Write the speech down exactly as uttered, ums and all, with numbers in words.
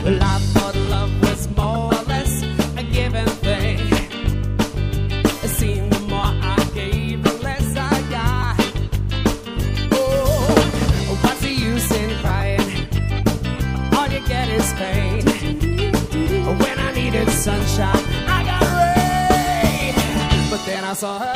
Well, I thought love was more or less a given thing. It seemed the more I gave, the less I got. Oh, what's the use in crying? All you get is pain. When I needed sunshine, I got rain. But then I saw her